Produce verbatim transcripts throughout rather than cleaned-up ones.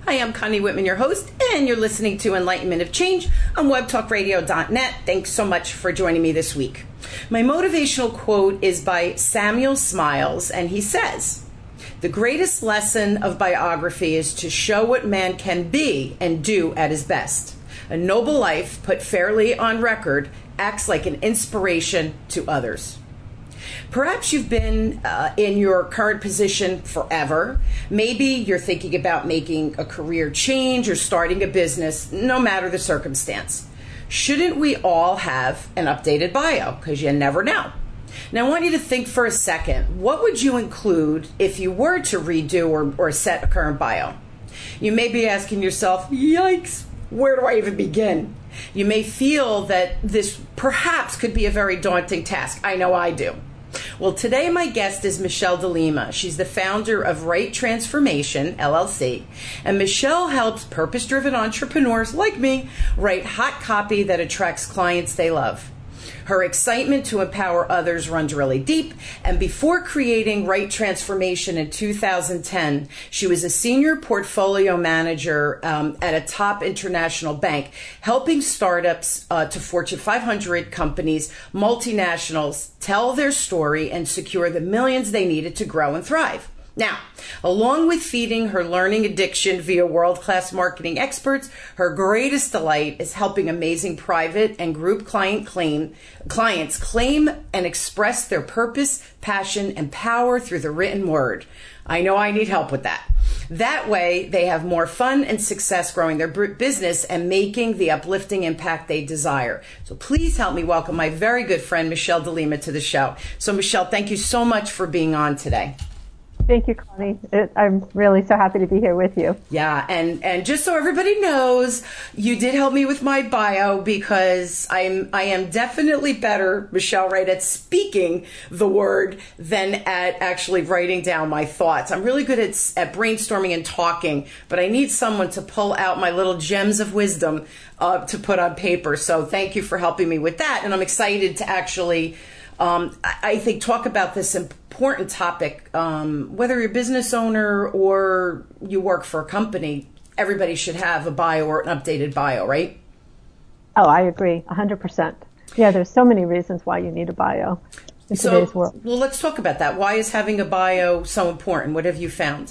Hi, I'm Connie Whitman, your host, and you're listening to Enlightenment of Change on web talk radio dot net. Thanks so much for joining me this week. My motivational quote is by Samuel Smiles, and he says, "The greatest lesson of biography is to show what man can be and do at his best. A noble life, put fairly on record, acts like an inspiration to others." Perhaps you've been uh, in your current position forever. Maybe you're thinking about making a career change or starting a business, no matter the circumstance. Shouldn't we all have an updated bio? Because you never know. Now, I want you to think for a second, what would you include if you were to redo or, or set a current bio? You may be asking yourself, yikes, where do I even begin? You may feel that this perhaps could be a very daunting task. I know I do. Well, today my guest is Michelle DeLima. She's the founder of Right Transformation, L L C, and Michelle helps purpose-driven entrepreneurs like me write hot copy that attracts clients they love. Her excitement to empower others runs really deep, and before creating Right Transformation in two thousand ten, she was a senior portfolio manager um, at a top international bank, helping startups uh, to Fortune five hundred companies, multinationals, tell their story and secure the millions they needed to grow and thrive. Now, along with feeding her learning addiction via world-class marketing experts, her greatest delight is helping amazing private and group client claim, clients claim and express their purpose, passion, and power through the written word. I know I need help with that. That way, they have more fun and success growing their business and making the uplifting impact they desire. So please help me welcome my very good friend, Michelle DeLima, to the show. So, Michelle, thank you so much for being on today. Thank you, Connie. It, I'm really so happy to be here with you. Yeah, and, and just so everybody knows, you did help me with my bio because I'm I am definitely better, Michelle, right, at speaking the word than at actually writing down my thoughts. I'm really good at at brainstorming and talking, but I need someone to pull out my little gems of wisdom uh, to put on paper. So thank you for helping me with that, and I'm excited to actually Um, I think talk about this important topic, um, whether you're a business owner or you work for a company, everybody should have a bio or an updated bio, right? Oh, I agree, one hundred percent. Yeah, there's so many reasons why you need a bio in so, today's world. Well, let's talk about that. Why is having a bio so important? What have you found?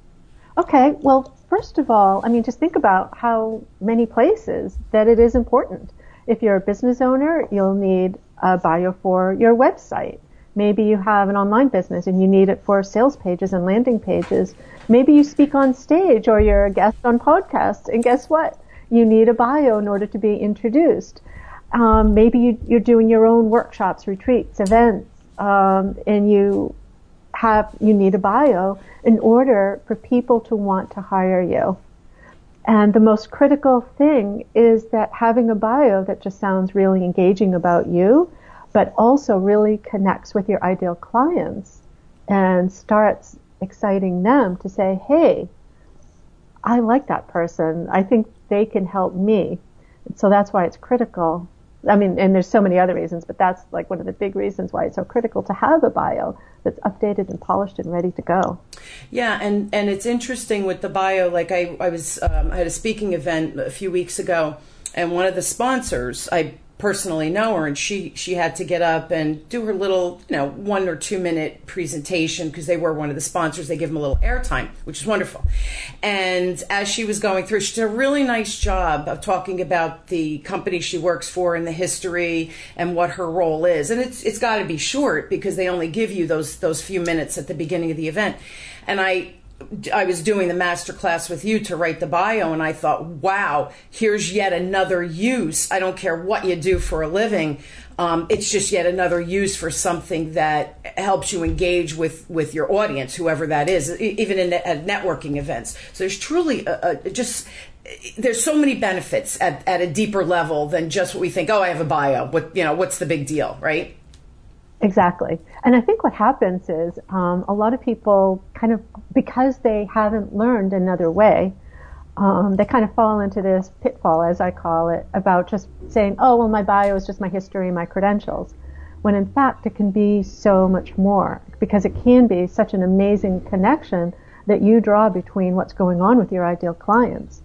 Okay, well, first of all, I mean, just think about how many places that it is important. If you're a business owner, you'll need a bio for your website. Maybe you have an online business and you need it for sales pages and landing pages. Maybe you speak on stage or you're a guest on podcasts, and guess what? You need a bio in order to be introduced. Um, maybe you, you're doing your own workshops, retreats, events, um, and you have you need a bio in order for people to want to hire you. And the most critical thing is that having a bio that just sounds really engaging about you, but also really connects with your ideal clients and starts exciting them to say, hey, I like that person. I think they can help me. So that's why it's critical. I mean, and there's so many other reasons, but that's like one of the big reasons why it's so critical to have a bio that's updated and polished and ready to go. Yeah, and, and it's interesting with the bio. Like I, I was, um, I had a speaking event a few weeks ago, and one of the sponsors, I personally know her, and she, she had to get up and do her little, you know, one or two minute presentation because they were one of the sponsors. They give them a little airtime, which is wonderful. And as she was going through, she did a really nice job of talking about the company she works for and the history and what her role is. And it's it's got to be short because they only give you those those few minutes at the beginning of the event. And I I was doing the master class with you to write the bio, and I thought, wow, here's yet another use. I don't care what you do for a living. Um, it's just yet another use for something that helps you engage with, with your audience, whoever that is, even in at networking events. So there's truly a, a, just, there's so many benefits at, at a deeper level than just what we think, oh, I have a bio. What, you know, what's the big deal, right? Exactly. And I think what happens is um, a lot of people kind of, because they haven't learned another way, um, they kind of fall into this pitfall, as I call it, about just saying, oh, well, my bio is just my history, my credentials, when in fact it can be so much more, because it can be such an amazing connection that you draw between what's going on with your ideal clients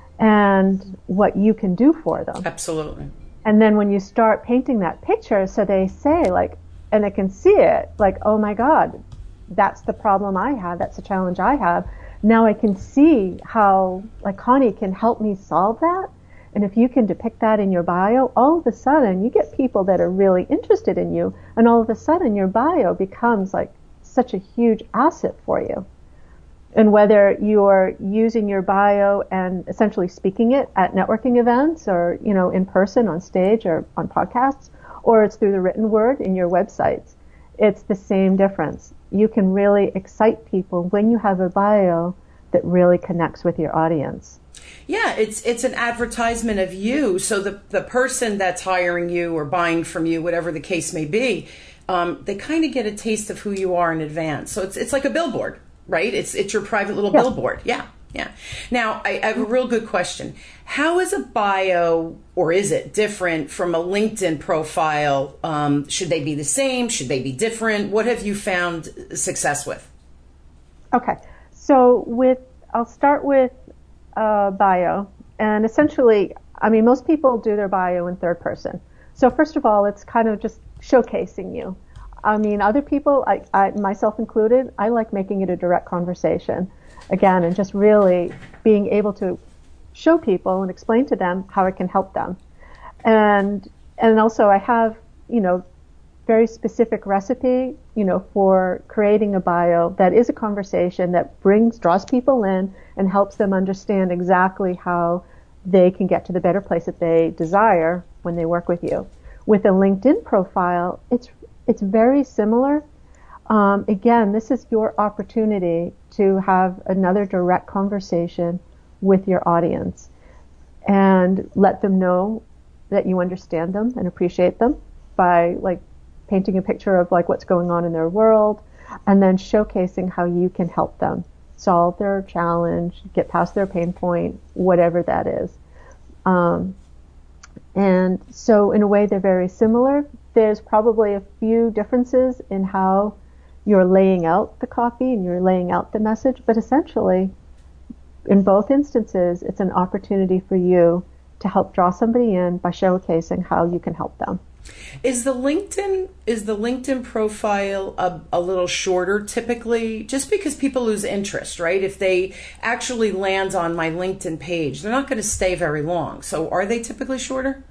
and what you can do for them. Absolutely. And then when you start painting that picture, so they say, like, and they can see it, like, oh my God, that's the problem I have, that's the challenge I have. Now I can see how, like, Connie can help me solve that. And if you can depict that in your bio, all of a sudden you get people that are really interested in you, and all of a sudden your bio becomes like such a huge asset for you. And whether you're using your bio and essentially speaking it at networking events or, you know, in person on stage or on podcasts, or it's through the written word in your websites, it's the same difference. You can really excite people when you have a bio that really connects with your audience. Yeah, it's it's an advertisement of you. So the the person that's hiring you or buying from you, whatever the case may be, um, they kind of get a taste of who you are in advance. So it's it's like a billboard, right? It's it's your private little yeah. billboard. Yeah, yeah. Now, I, I have a real good question. How is a bio, or is it different from a LinkedIn profile? Um, should they be the same? Should they be different? What have you found success with? Okay, so with I'll start with uh, bio, and essentially, I mean, most people do their bio in third person. So first of all, it's kind of just showcasing you. I mean, other people, I, I myself included, I like making it a direct conversation, again, and just really being able to show people and explain to them how it can help them. And and also, I have, you know, very specific recipe, you know, for creating a bio that is a conversation that brings, draws people in and helps them understand exactly how they can get to the better place that they desire when they work with you. With a LinkedIn profile, it's it's very similar. Um, again, this is your opportunity to have another direct conversation with your audience and let them know that you understand them and appreciate them by, like, painting a picture of, like, what's going on in their world, and then showcasing how you can help them solve their challenge, get past their pain point, whatever that is. Um, and so in a way, they're very similar. There's probably a few differences in how you're laying out the copy and you're laying out the message, but essentially, in both instances, it's an opportunity for you to help draw somebody in by showcasing how you can help them. Is the LinkedIn is the LinkedIn profile a, a little shorter typically, just because people lose interest, right? If they actually land on my LinkedIn page, they're not going to stay very long. So are they typically shorter?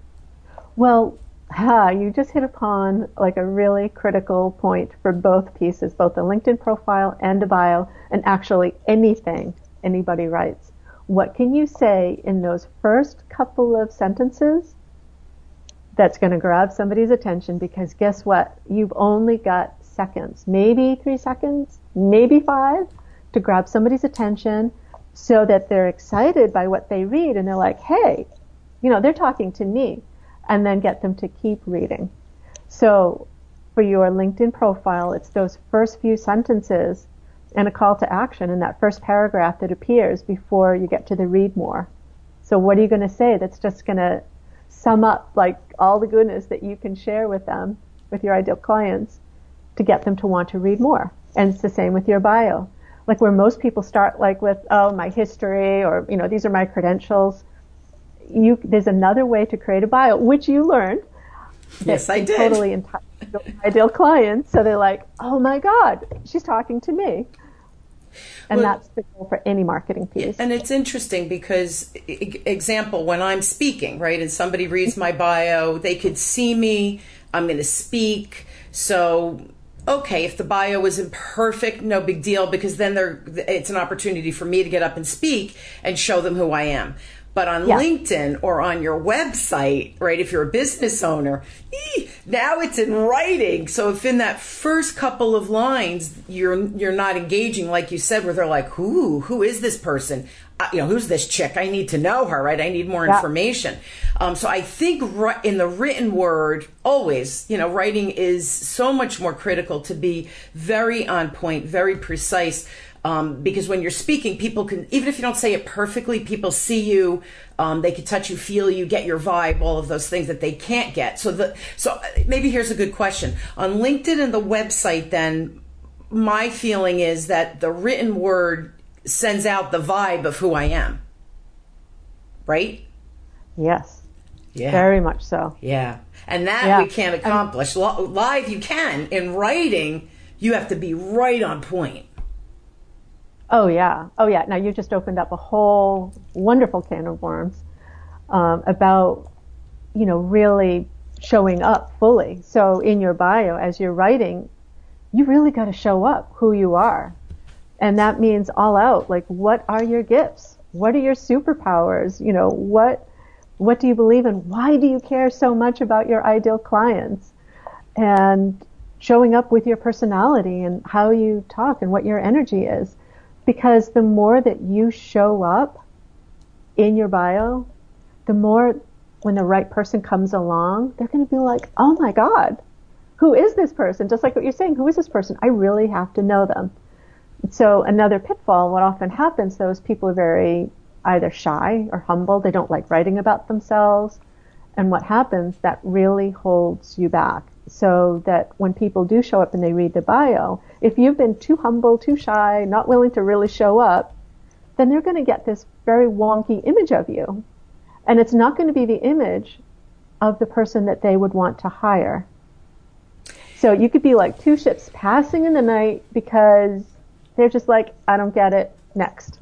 Well, ha, you just hit upon like a really critical point for both pieces, both the LinkedIn profile and the bio, and actually anything anybody writes. What can you say in those first couple of sentences that's going to grab somebody's attention? Because guess what? You've only got seconds, maybe three seconds, maybe five, to grab somebody's attention so that they're excited by what they read and they're like, hey, you know, they're talking to me, and then get them to keep reading. So for your LinkedIn profile, it's those first few sentences and a call to action in that first paragraph that appears before you get to the read more. So what are you going to say that's just going to sum up like all the goodness that you can share with them, with your ideal clients, to get them to want to read more? And it's the same with your bio. Like where most people start like with, oh, my history, or, you know, these are my credentials. You, there's another way to create a bio, which you learned. Yes, I did. Totally entitled to my ideal clients. So they're like, oh my God, she's talking to me. And well, that's the goal for any marketing piece. And it's interesting because, example, when I'm speaking, right, and somebody reads my bio, they could see me, I'm going to speak. So, okay, if the bio is imperfect, no big deal, because then they're, it's an opportunity for me to get up and speak and show them who I am. But on yeah. LinkedIn or on your website, right, if you're a business owner, ee, now it's in writing. So if in that first couple of lines you're you're not engaging, like you said, where they're like, who, who is this person? Uh, you know, who's this chick? I need to know her, right? I need more yeah. information. Um, so I think in the written word, always, you know, writing is so much more critical to be very on point, very precise. Um, because when you're speaking, people can, even if you don't say it perfectly, people see you, um, they can touch you, feel you, get your vibe, all of those things that they can't get. So the, so maybe here's a good question. On LinkedIn and the website, then, my feeling is that the written word sends out the vibe of who I am. Right? Yes. Yeah. Very much so. Yeah. And that yeah. we can't accomplish. L- live you can. In writing, you have to be right on point. Oh, yeah. Oh, yeah. Now, you just opened up a whole wonderful can of worms um, about, you know, really showing up fully. So in your bio, as you're writing, you really got to show up who you are. And that means all out. Like, what are your gifts? What are your superpowers? You know, what what do you believe in? Why do you care so much about your ideal clients? And showing up with your personality and how you talk and what your energy is. Because the more that you show up in your bio, the more when the right person comes along, they're going to be like, oh my God, who is this person? Just like what you're saying, who is this person? I really have to know them. So another pitfall, what often happens, though, is people are very either shy or humble. They don't like writing about themselves. And what happens, that really holds you back. So that when people do show up and they read the bio, if you've been too humble, too shy, not willing to really show up, then they're going to get this very wonky image of you. And it's not going to be the image of the person that they would want to hire. So you could be like two ships passing in the night because they're just like, I don't get it, next.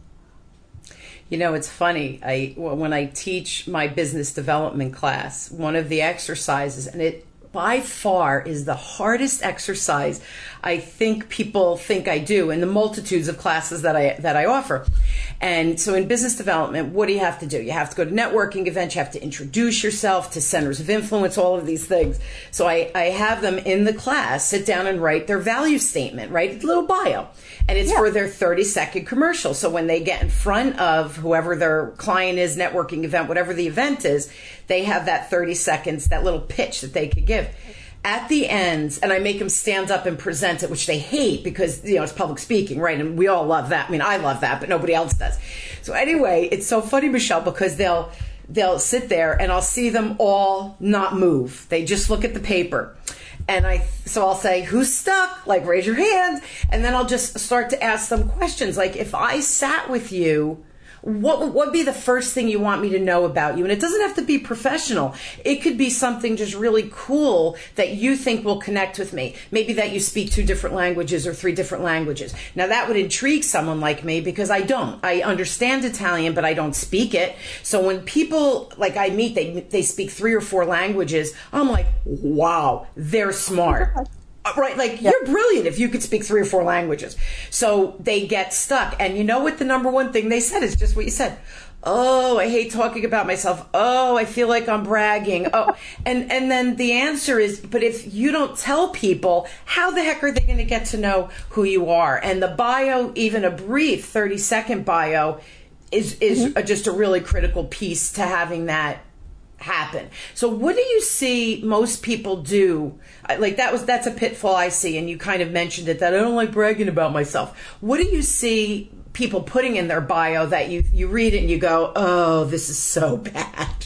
You know, it's funny. I when I teach my business development class, one of the exercises, and it by far is the hardest exercise I think people think I do in the multitudes of classes that I that I offer. And so in business development, what do you have to do? You have to go to networking events, you have to introduce yourself to centers of influence, all of these things. So I, I have them in the class sit down and write their value statement, write a little bio. And it's yeah. for their thirty second commercial. So when they get in front of whoever their client is, networking event, whatever the event is, they have that thirty seconds, that little pitch that they could give. At the end, and I make them stand up and present it, which they hate because, you know, it's public speaking, right? And we all love that. I mean, I love that, but nobody else does. So anyway, it's so funny, Michelle, because they'll they'll sit there and I'll see them all not move. They just look at the paper. And I, so I'll say, who's stuck? Like, raise your hand. And then I'll just start to ask them questions. Like, if I sat with you, what what would be the first thing you want me to know about you? And it doesn't have to be professional. It could be something just really cool that you think will connect with me. Maybe that you speak two different languages or three different languages. Now that would intrigue someone like me because I don't. I understand Italian, but I don't speak it. So when people like I meet, they they speak three or four languages. I'm like, wow, they're smart. Right, like yep. You're brilliant if you could speak three or four languages. So they get stuck. And you know what the number one thing they said is just what you said. Oh, I hate talking about myself. Oh, I feel like I'm bragging. Oh, and, and then the answer is, but if you don't tell people, how the heck are they going to get to know who you are? And the bio, even a brief thirty second bio, is, is mm-hmm. just a really critical piece to having that happen. So what do you see most people do? Like that was, that's a pitfall I see. And you kind of mentioned it, that I don't like bragging about myself. What do you see people putting in their bio that you, you read it and you go, oh, this is so bad?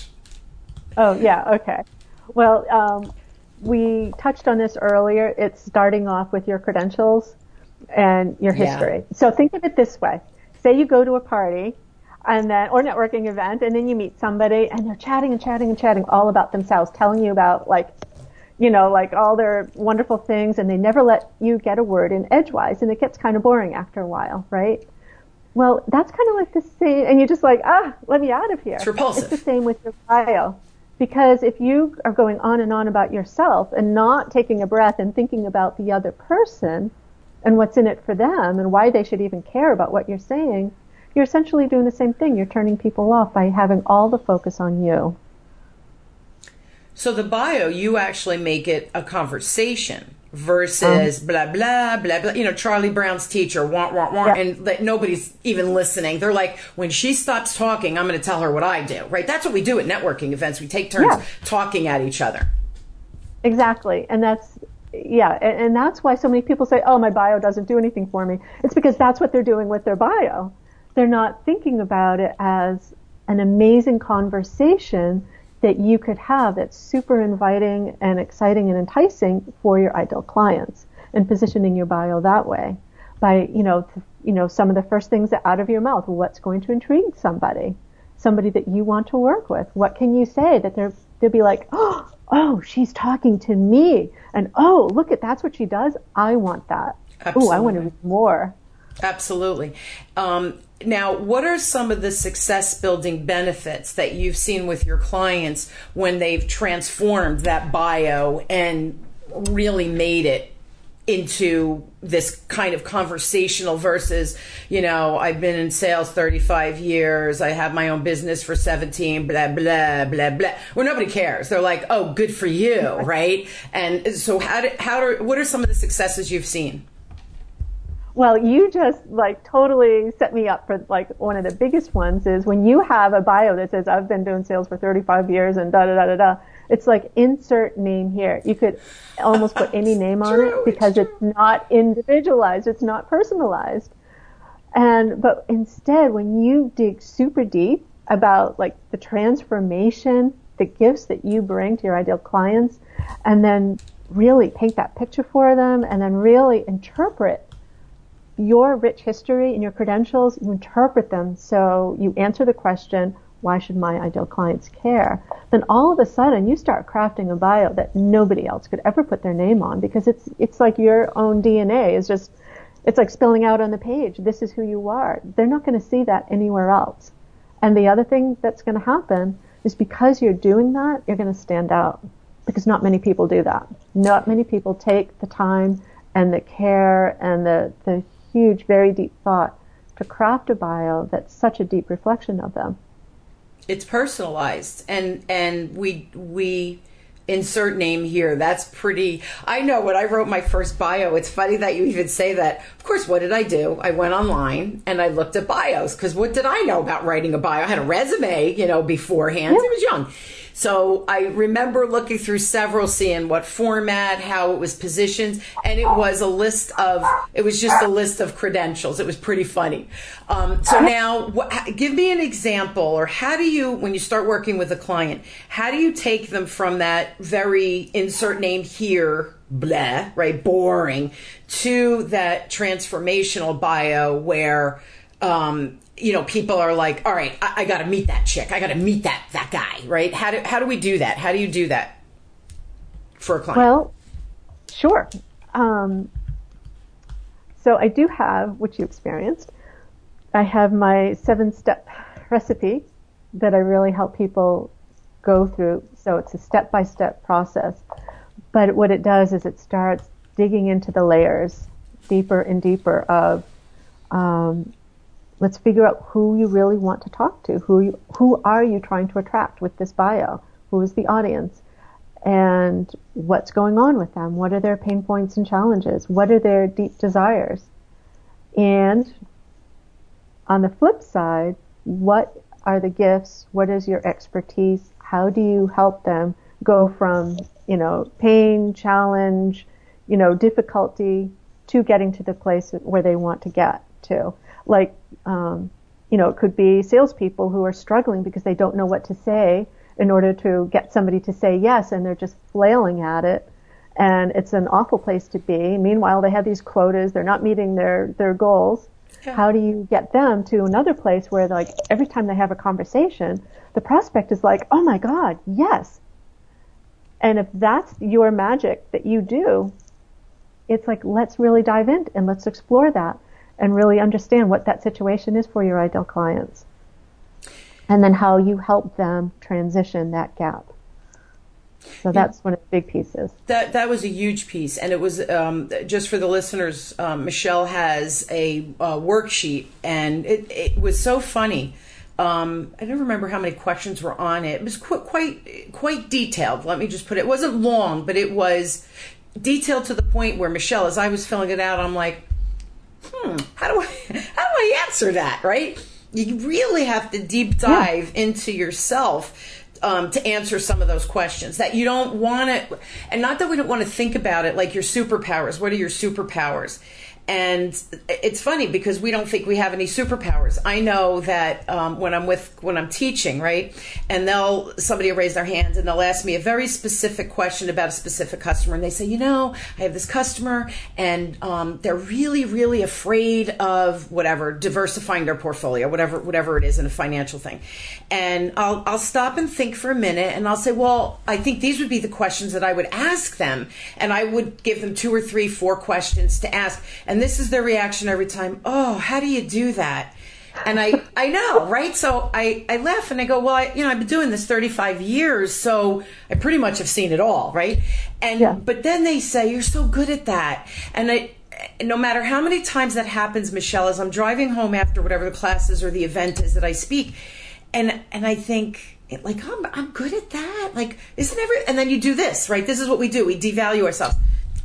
Oh yeah. Okay. Well, um, we touched on this earlier. It's starting off with your credentials and your history. Yeah. So think of it this way. Say you go to a party and then, or networking event, and then you meet somebody and they're chatting and chatting and chatting all about themselves, telling you about like, you know, like all their wonderful things, and they never let you get a word in edgewise, and it gets kind of boring after a while, right? Well, that's kind of like the same, and you're just like, ah, let me out of here. It's repulsive. It's the same with your bio. Because if you are going on and on about yourself and not taking a breath and thinking about the other person and what's in it for them and why they should even care about what you're saying, you're essentially doing the same thing. You're turning people off by having all the focus on you. So the bio, you actually make it a conversation versus um, blah, blah, blah, blah. You know, Charlie Brown's teacher, wah, wah, wah, yeah. and that nobody's even listening. They're like, when she stops talking, I'm going to tell her what I do, right? That's what we do at networking events. We take turns yeah. talking at each other. Exactly. And that's, yeah, and, and that's why so many people say, oh, my bio doesn't do anything for me. It's because that's what they're doing with their bio. They're not thinking about it as an amazing conversation that you could have that's super inviting and exciting and enticing for your ideal clients. and positioning your bio that way by, you know, th- you know, some of the first things out of your mouth. What's going to intrigue somebody, somebody that you want to work with? What can you say that they're, they'll be like, oh, oh, she's talking to me. And oh, look at, that's what she does. I want that. Oh, I want to read more. Absolutely. Um, now, what are some of the success building benefits that you've seen with your clients when they've transformed that bio and really made it into this kind of conversational versus, you know, I've been in sales thirty-five years, I have my own business for seventeen, blah, blah, blah, blah. Well, nobody cares. They're like, oh, good for you, right? And so how do, how do, what are some of the successes you've seen? Well, you just like totally set me up for like one of the biggest ones is when you have a bio that says I've been doing sales for thirty-five years and da da da da da. It's like insert name here. You could almost put any name on True, it because it's, it's not individualized. It's not personalized. And, but instead, when you dig super deep about like the transformation, the gifts that you bring to your ideal clients, and then really paint that picture for them and then really interpret your rich history and your credentials, you interpret them so you answer the question, why should my ideal clients care? Then all of a sudden you start crafting a bio that nobody else could ever put their name on because it's it's like your own D N A is just, it's like spilling out on the page. This is who you are. They're not going to see that anywhere else. And the other thing that's going to happen is because you're doing that, you're going to stand out because not many people do that. Not many people take the time and the care and the, the huge, very deep thought to craft a bio that's such a deep reflection of them. It's personalized, and and we we insert name here. That's pretty. I know when I wrote my first bio, it's funny that you even say that. Of course, what did I do? I went online and I looked at bios because what did I know about writing a bio? I had a resume, you know, beforehand. Yeah. I was young. So I remember looking through several, seeing what format, how it was positioned, and it was a list of, it was just a list of credentials. It was pretty funny. Um, so now, wh- give me an example, or how do you, when you start working with a client, how do you take them from that very insert name here, blah, right, boring, to that transformational bio where, um, you know, people are like, all right, I, I got to meet that chick. I got to meet that, that guy, right? How do, how do we do that? How do you do that for a client? Well, sure. Um, so I do have, which you experienced, I have my seven-step recipe that I really help people go through. So it's a step-by-step process. But what it does is it starts digging into the layers deeper and deeper of, um, let's figure out who you really want to talk to. Who you, who are you trying to attract with this bio? Who is the audience? And what's going on with them? What are their pain points and challenges? What are their deep desires? And on the flip side, what are the gifts? What is your expertise? How do you help them go from, you know, pain, challenge, you know, difficulty to getting to the place where they want to get to? Like, um, you know, it could be salespeople who are struggling because they don't know what to say in order to get somebody to say yes, and they're just flailing at it, and it's an awful place to be. Meanwhile, they have these quotas; they're not meeting their their goals. Yeah. How do you get them to another place where, like, every time they have a conversation, the prospect is like, "Oh my God, yes!" And if that's your magic that you do, it's like, let's really dive in and let's explore that. And really understand what that situation is for your ideal clients. And then how you help them transition that gap. So that's one of the big pieces. That that was a huge piece. And it was, um, just for the listeners, um, Michelle has a uh, worksheet, and it, it was so funny. Um, I don't remember how many questions were on it. It was qu- quite quite detailed. Let me just put it. It wasn't long, but it was detailed to the point where Michelle, as I was filling it out, I'm like, Hmm, how do I how do I answer that, right? You really have to deep dive yeah. into yourself um, to answer some of those questions that you don't want to, and not that we don't want to think about it like your superpowers. What are your superpowers? And it's funny because we don't think we have any superpowers. I know that um, when I'm with when I'm teaching, right, and they'll somebody will raise their hands and they'll ask me a very specific question about a specific customer, and they say, you know, I have this customer and um, they're really, really afraid of whatever diversifying their portfolio, whatever whatever it is in a financial thing. And I'll I'll stop and think for a minute, and I'll say, well, I think these would be the questions that I would ask them, and I would give them two or three, four questions to ask. And this is their reaction every time. Oh, how do you do that? And I, I know, right? So I, I laugh and I go, well, I, you know, I've been doing this thirty-five years, so I pretty much have seen it all, right? And yeah. But then they say, you're so good at that. And I, no matter how many times that happens, Michelle, as I'm driving home after whatever the class is or the event is that I speak, and and I think, like, oh, I'm, I'm good at that. Like, isn't every, and then you do this, right? This is what we do. We devalue ourselves.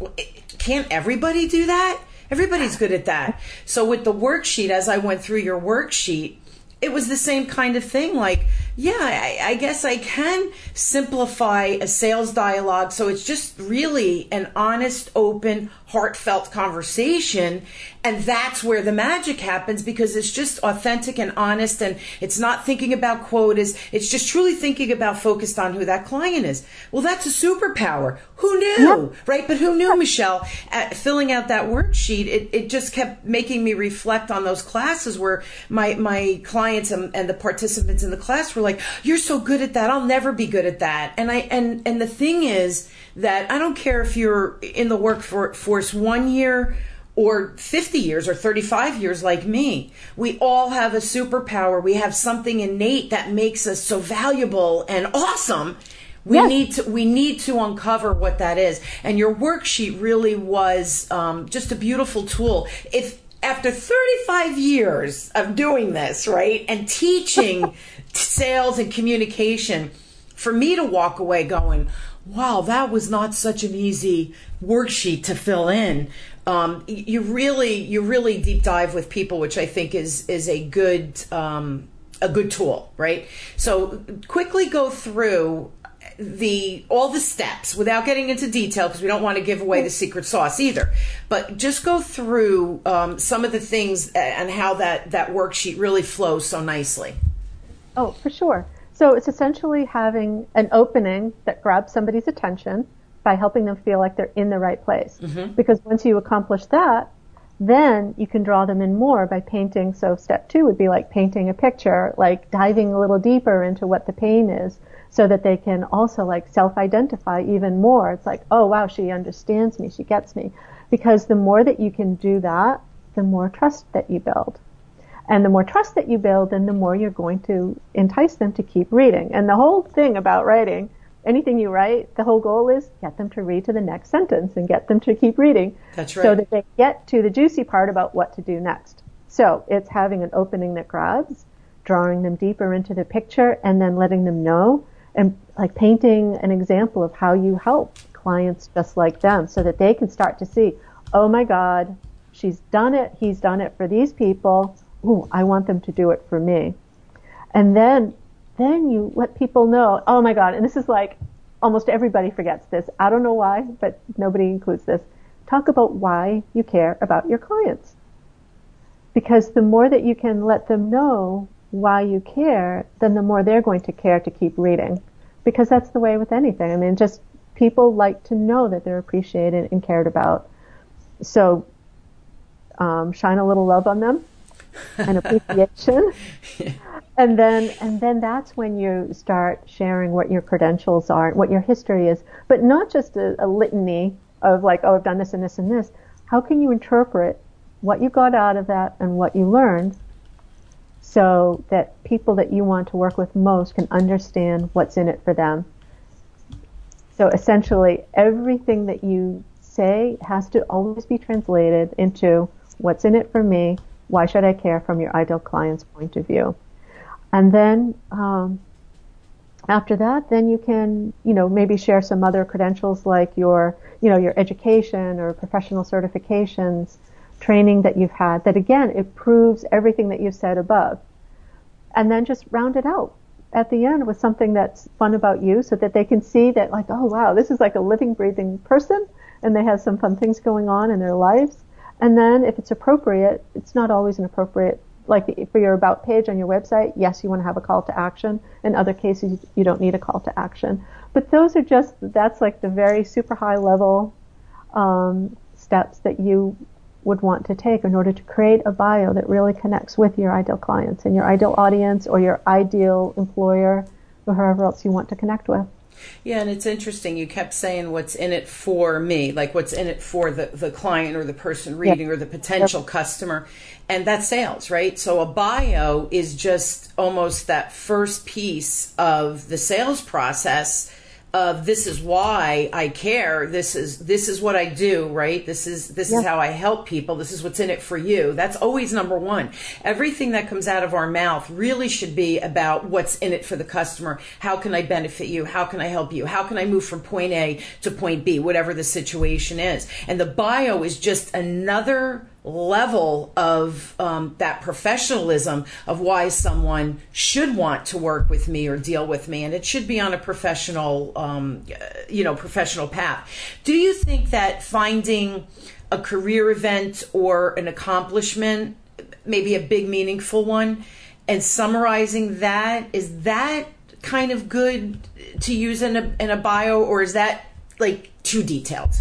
Can't everybody do that? Everybody's good at that. So with the worksheet, as I went through your worksheet, it was the same kind of thing. Like, yeah, I, I guess I can simplify a sales dialogue so it's just really an honest, open, heartfelt conversation. And that's where the magic happens, because it's just authentic and honest, and it's not thinking about quotas. It's just truly thinking about focused on who that client is. Well, that's a superpower. Who knew, yep. Right? But who knew, Michelle? At filling out that worksheet, it, it just kept making me reflect on those classes where my, my clients and, and the participants in the class were like, you're so good at that. I'll never be good at that. And I and, and the thing is that I don't care if you're in the workforce one year or fifty years or thirty-five years like me. We all have a superpower. We have something innate that makes us so valuable and awesome. We yes. need to we need to uncover what that is. And your worksheet really was um, just a beautiful tool. If after thirty-five years of doing this, right, and teaching sales and communication, for me to walk away going, wow, that was not such an easy worksheet to fill in. Um, you really, you really deep dive with people, which I think is is a good um, a good tool, right? So quickly go through the all the steps without getting into detail, because we don't want to give away the secret sauce either. But just go through um, some of the things and how that that worksheet really flows so nicely. Oh, for sure. So it's essentially having an opening that grabs somebody's attention by helping them feel like they're in the right place. Mm-hmm. Because once you accomplish that, then you can draw them in more by painting. So step two would be like painting a picture, like diving a little deeper into what the pain is, so that they can also like self-identify even more. It's like, oh wow, she understands me, she gets me. Because the more that you can do that, the more trust that you build. And the more trust that you build, then the more you're going to entice them to keep reading. And the whole thing about writing, anything you write, the whole goal is get them to read to the next sentence and get them to keep reading. That's right. So that they get to the juicy part about what to do next. So it's having an opening that grabs, drawing them deeper into the picture, and then letting them know, and like painting an example of how you help clients just like them, so that they can start to see, oh my God, she's done it, he's done it for these people. Ooh, I want them to do it for me. And then, then you let people know, oh my God, and this is like, almost everybody forgets this. I don't know why, but nobody includes this. Talk about why you care about your clients. Because the more that you can let them know why you care, then the more they're going to care to keep reading. Because that's the way with anything. I mean, just people like to know that they're appreciated and cared about. So, um, shine a little love on them. And appreciation. Yeah. And then, and then that's when you start sharing what your credentials are, what your history is, but not just a, a litany of like, oh, I've done this and this and this. How can you interpret what you got out of that and what you learned, so that people that you want to work with most can understand what's in it for them? So essentially, everything that you say has to always be translated into what's in it for me. Why should I care from your ideal client's point of view? And then um, after that, then you can, you know, maybe share some other credentials like your, you know, your education or professional certifications, training that you've had. That again, it proves everything that you've said above. And then just round it out at the end with something that's fun about you, so that they can see that, like, oh wow, this is like a living, breathing person, and they have some fun things going on in their lives. And then if it's appropriate, it's not always an appropriate, like for your about page on your website, yes, you want to have a call to action. In other cases, you don't need a call to action. But those are just, that's like the very super high level um, steps that you would want to take in order to create a bio that really connects with your ideal clients and your ideal audience or your ideal employer or whoever else you want to connect with. Yeah, and it's interesting. You kept saying what's in it for me, like what's in it for the, the client or the person reading yep. or the potential yep. customer. And that's sales, right? So a bio is just almost that first piece of the sales process of this is why I care. This is this is what I do, right? This is this yeah. is how I help people. This is what's in it for you. That's always number one. Everything that comes out of our mouth really should be about what's in it for the customer. How can I benefit you? How can I help you? How can I move from point A to point B, whatever the situation is? And the bio is just another level of um, that professionalism of why someone should want to work with me or deal with me, and it should be on a professional, um, you know, professional path. Do you think that finding a career event or an accomplishment, maybe a big, meaningful one, and summarizing that, is that kind of good to use in a in a bio, or is that like too detailed?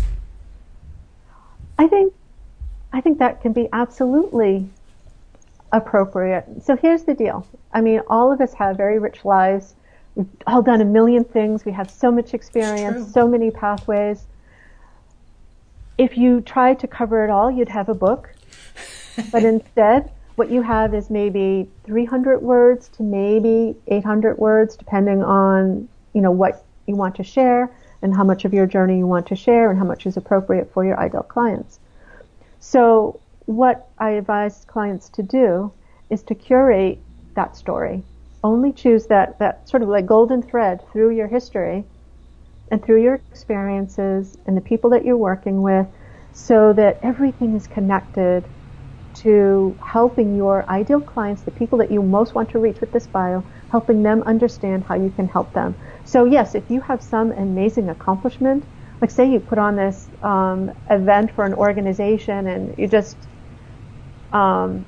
I think. I think that can be absolutely appropriate. So here's the deal. I mean, all of us have very rich lives. We've all done a million things. We have so much experience, so many pathways. If you tried to cover it all, you'd have a book. But instead, what you have is maybe three hundred words to maybe eight hundred words, depending on, you know, what you want to share and how much of your journey you want to share and how much is appropriate for your ideal clients. So what I advise clients to do is to curate that story. Only choose that, that sort of like golden thread through your history and through your experiences and the people that you're working with, so that everything is connected to helping your ideal clients, the people that you most want to reach with this bio, helping them understand how you can help them. So yes, if you have some amazing accomplishment, like say you put on this um, event for an organization and you just, um,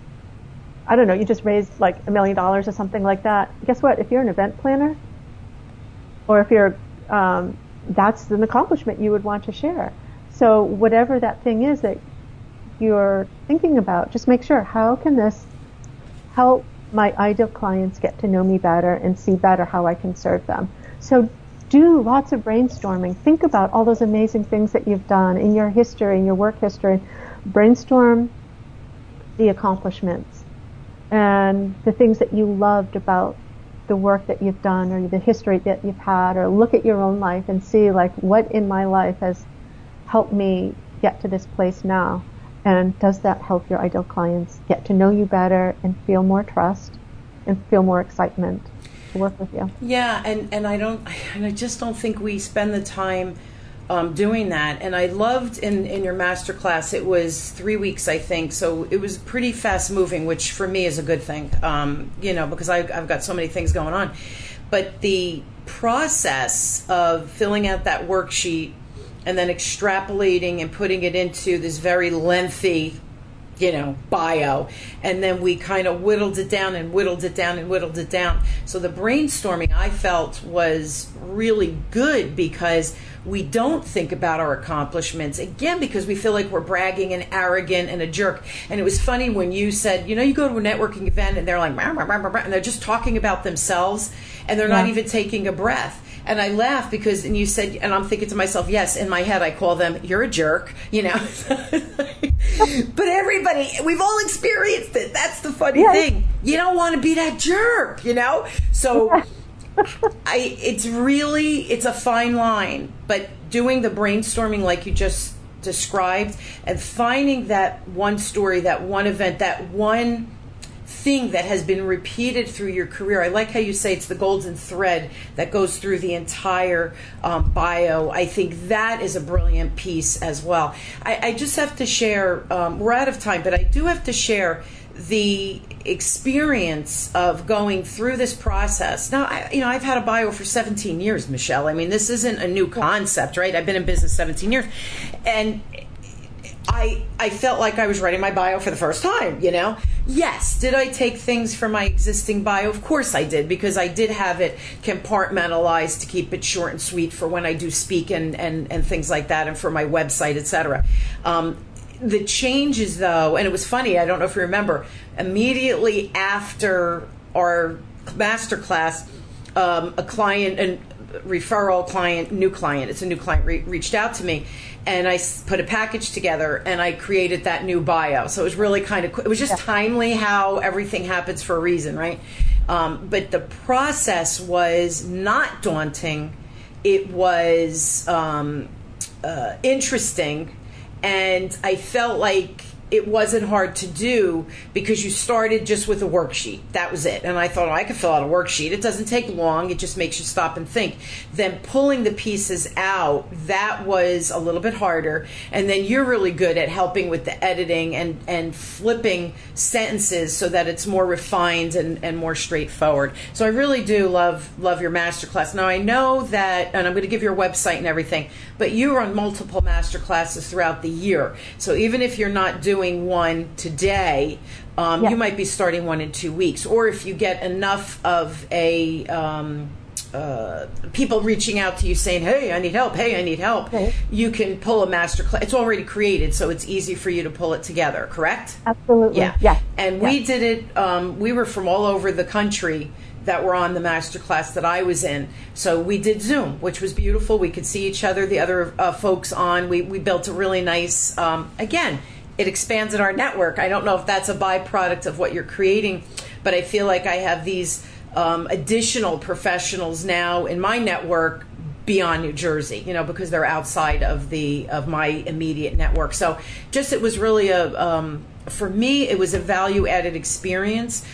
I don't know, you just raised like a million dollars or something like that. Guess what? If you're an event planner, or if you're, um, that's an accomplishment you would want to share. So whatever that thing is that you're thinking about, just make sure, how can this help my ideal clients get to know me better and see better how I can serve them? So do lots of brainstorming. Think about all those amazing things that you've done in your history, in your work history. Brainstorm the accomplishments and the things that you loved about the work that you've done or the history that you've had, or look at your own life and see like what in my life has helped me get to this place now. And does that help your ideal clients get to know you better and feel more trust and feel more excitement to work with you? Yeah, and, and I don't, and I just don't think we spend the time um, doing that. And I loved in, in your master class, it was three weeks, I think, so it was pretty fast moving, which for me is a good thing, um, you know, because I've, I've got so many things going on. But the process of filling out that worksheet and then extrapolating and putting it into this very lengthy, you know, bio. And then we kind of whittled it down and whittled it down and whittled it down. So the brainstorming, I felt, was really good because we don't think about our accomplishments, again, because we feel like we're bragging and arrogant and a jerk. And it was funny when you said, you know, you go to a networking event and they're like, rah, rah, rah, rah, and they're just talking about themselves and they're yeah. not even taking a breath. And I laugh because, and you said, and I'm thinking to myself, yes, in my head I call them, you're a jerk, you know. But everybody, we've all experienced it. That's the funny yes. thing. You don't want to be that jerk, you know. So I, it's really, it's a fine line. But doing the brainstorming like you just described and finding that one story, that one event, that one thing that has been repeated through your career. I like how you say it's the golden thread that goes through the entire um, bio. I think that is a brilliant piece as well. I, I just have to share, um, we're out of time, but I do have to share the experience of going through this process. Now, I, you know, I've had a bio for seventeen years, Michelle. I mean, this isn't a new concept, right? I've been in business seventeen years. And I I felt like I was writing my bio for the first time, you know? Yes. Did I take things from my existing bio? Of course I did, because I did have it compartmentalized to keep it short and sweet for when I do speak and, and, and things like that, and for my website, et cetera. Um, the changes, though, and it was funny, I don't know if you remember, immediately after our masterclass, um, a client, a referral client, new client, it's a new client, re- reached out to me, and I put a package together, and I created that new bio. So it was really kind of, it was just timely how everything happens for a reason, right? Um, but the process was not daunting. It was um, uh, interesting, and I felt like it wasn't hard to do because you started just with a worksheet. That was it. And I thought, oh, I could fill out a worksheet. It doesn't take long. It just makes you stop and think. Then pulling the pieces out, that was a little bit harder. And then you're really good at helping with the editing and, and flipping sentences so that it's more refined and, and more straightforward. So I really do love love your masterclass. Now, I know that, and I'm going to give your website and everything, but you run multiple masterclasses throughout the year. So even if you're not doing one today, um, yeah. you might be starting one in two weeks. Or if you get enough of a um, uh, people reaching out to you saying, hey, I need help, hey, I need help, okay. you can pull a master class. It's already created, so it's easy for you to pull it together, correct? Absolutely. Yeah. yeah. And yeah. we did it, um, we were from all over the country that were on the master class that I was in. So we did Zoom, which was beautiful. We could see each other, the other uh, folks on. We, we built a really nice, um, again, it expanded our network. I don't know if that's a byproduct of what you're creating, but I feel like I have these um, additional professionals now in my network beyond New Jersey, you know, because they're outside of the of my immediate network. So just it was really a, um, for me, it was a value-added experience.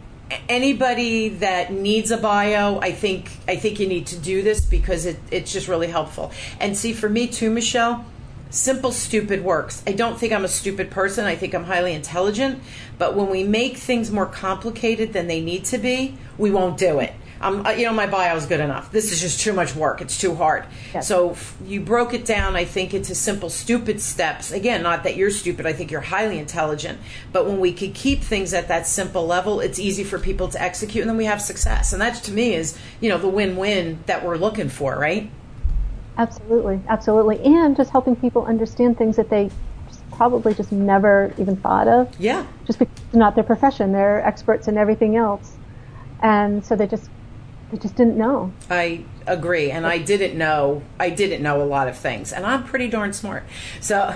Anybody that needs a bio, I think I think you need to do this because it, it's just really helpful. And see, for me too, Michelle, simple, stupid works. I don't think I'm a stupid person. I think I'm highly intelligent. But when we make things more complicated than they need to be, we won't do it. Um, you know, my bio is good enough. This is just too much work. It's too hard. Yes. So f- you broke it down, I think, into simple, stupid steps. Again, not that you're stupid. I think you're highly intelligent. But when we could keep things at that simple level, it's easy for people to execute, and then we have success. And that, to me, is, you know, the win-win that we're looking for, right? Absolutely, absolutely. And just helping people understand things that they just probably just never even thought of. Yeah. Just because it's not their profession. They're experts in everything else. And so they just they just didn't know. I agree. And I didn't know. I didn't know a lot of things. And I'm pretty darn smart. So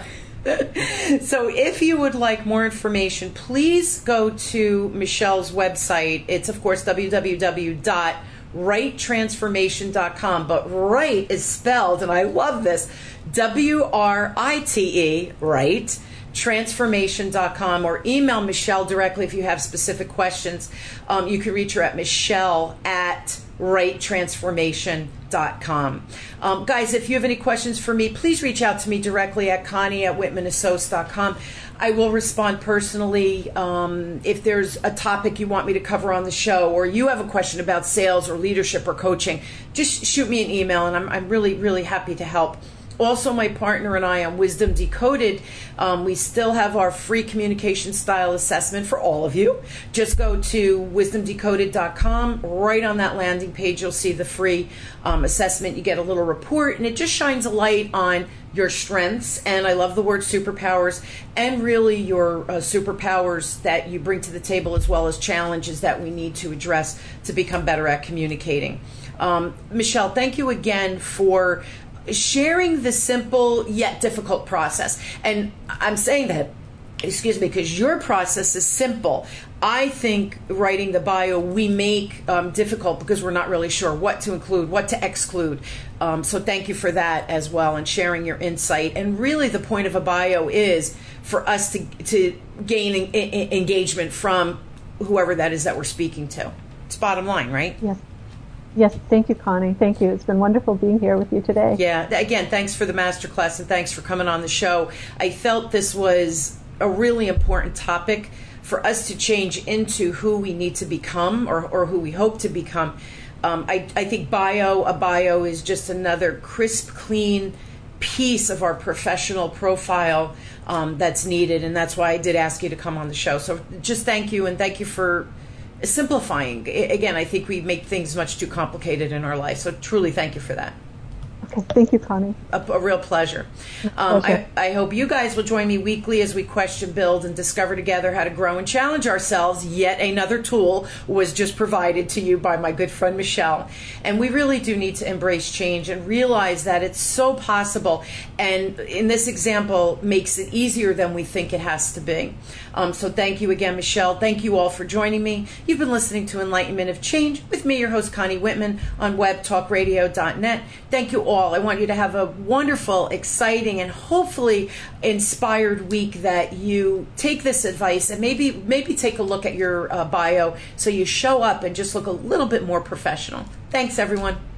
so if you would like more information, please go to Michelle's website. It's, of course, w w w dot right transformation dot com, but right is spelled, and I love this, W R I T E, right, transformation dot com, or email Michelle directly if you have specific questions. Um, you can reach her at Michelle at right transformation dot com. Um, guys, if you have any questions for me, please reach out to me directly at Connie at whitman associates dot com. I will respond personally. Um, if there's a topic you want me to cover on the show, or you have a question about sales or leadership or coaching, just shoot me an email, and I'm, I'm really, really happy to help. Also, my partner and I on Wisdom Decoded, um, we still have our free communication style assessment for all of you. Just go to wisdom decoded dot com. Right on that landing page, you'll see the free um, assessment. You get a little report, and it just shines a light on your strengths, and I love the word superpowers, and really your uh, superpowers that you bring to the table, as well as challenges that we need to address to become better at communicating. Um, Michelle, thank you again for sharing the simple yet difficult process. And I'm saying that, excuse me, because your process is simple. I think writing the bio we make um, difficult because we're not really sure what to include, what to exclude. Um, so thank you for that as well, and sharing your insight. And really the point of a bio is for us to, to gain en- en- engagement from whoever that is that we're speaking to. It's bottom line, right? Yes. Yes, thank you, Connie. Thank you. It's been wonderful being here with you today. Yeah, again, thanks for the masterclass, and thanks for coming on the show. I felt this was a really important topic for us to change into who we need to become, or, or who we hope to become. Um, I, I think bio, a bio is just another crisp, clean piece of our professional profile um, that's needed, and that's why I did ask you to come on the show. So just thank you, and thank you for simplifying. I- again, I think we make things much too complicated in our life, so truly thank you for that. Okay, thank you, Connie. A, a real pleasure. Um, I, I hope you guys will join me weekly as we question, build, and discover together how to grow and challenge ourselves. Yet another tool was just provided to you by my good friend Michelle. And we really do need to embrace change and realize that it's so possible. And in this example, makes it easier than we think it has to be. Um, so thank you again, Michelle. Thank you all for joining me. You've been listening to Enlightenment of Change with me, your host, Connie Whitman, on web talk radio dot net. Thank you all. I want you to have a wonderful, exciting, and hopefully inspired week, that you take this advice and maybe maybe take a look at your uh, bio so you show up and just look a little bit more professional. Thanks, everyone.